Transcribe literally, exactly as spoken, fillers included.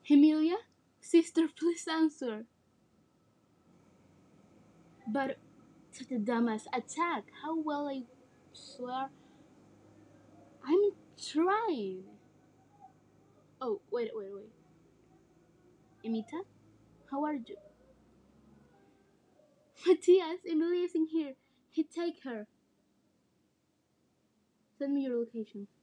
Emilia? Sister, please answer. But such a dumbass attack. How well I swear. I'm trying. Oh, wait, wait, wait. Emita? How are you? Matthias, Emilia is in here. He take her. Send me your location.